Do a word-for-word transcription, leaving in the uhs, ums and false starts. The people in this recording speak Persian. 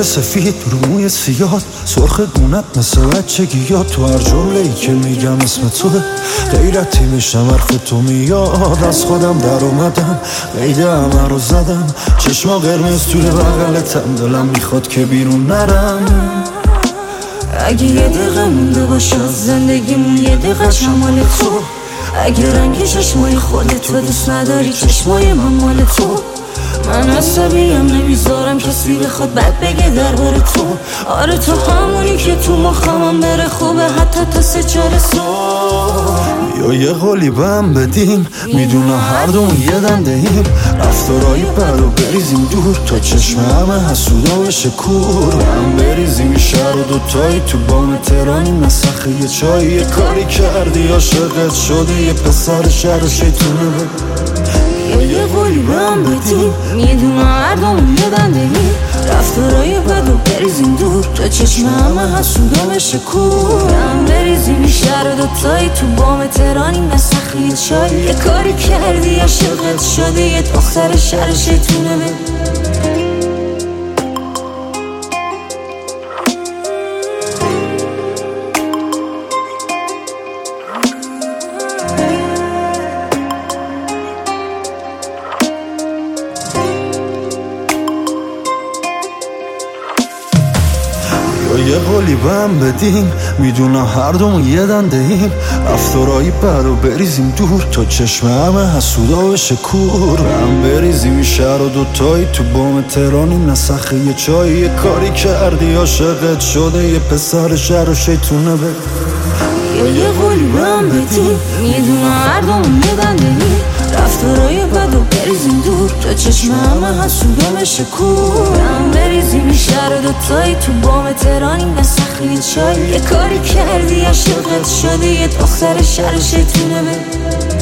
لباس سفید رو موی سیاد، سرخ گونت مثل بچگی یاد. تو هر جمله ای که میگم اسم توه، غیرتی میشم حرف تو میاد. از خودم در اومدم، قید همه رو زدم، چشما قرمز توی بغلتم، دلم میخواد که بیرون نرم. اگه یه دقیقه مونده باشه از زندگیمون، یه دقیقه شمال تو. اگه رنگ چشمای خودتو دوست نداری، چشمای من مال تو. من عصبیم نمیذارم کسی بخواد بد بگه درباره تو. آره تو همونی که تو مخمم بره خوبه، حتی تا سه چهار صبح. یا یه قولی به هم بدیم، میدونم هر دوم یه دنده ایم، رفتارایی بد و بریزیم دور، تا چشم همه حسودا بشه کور. هم بریزیم شهر و دوتایی تو بام تهرانی، مسخه یه چایی. یه کاری کردی عاشقت شدی، یه پسر شهر شیطونه بود. یا یه قولی به هم بدیم، میدونم هر دوم یه دنده ایم، رفتارای بد و بریزیم دور، تا چشم همه حسودا بشه کور. هم بریزیم شهر و دوتایی تو بام تهرانی، مسخه یه چایی. یه کاری کردی عاشقت شدی، یه دختر شهر شیطونه بود. یه قولی به هم بدیم، میدونم هر دومون یه دنده ایم، رفتارایی بد و بریزیم دور، تا چشم همه حسودا بشه کور. هم بریزیم شهر و دوتایی تو بام تهرانی، مسخه یه چایی. یه کاری کردی عاشقت شده، یه پسر شهر و شیطونه به. یا یه قولی به هم بدیم، میدونم هر دومون یه دنده ایم، رفتارای بد و بریزیم دور، تا چشم همه حسودا بشه کور. هم بریزیم شهر و دوتایی تو بام تهرانی، مسخه یه چایی. یه کاری کردی عاشقت شدی، یه دختر شهر شیطونه به.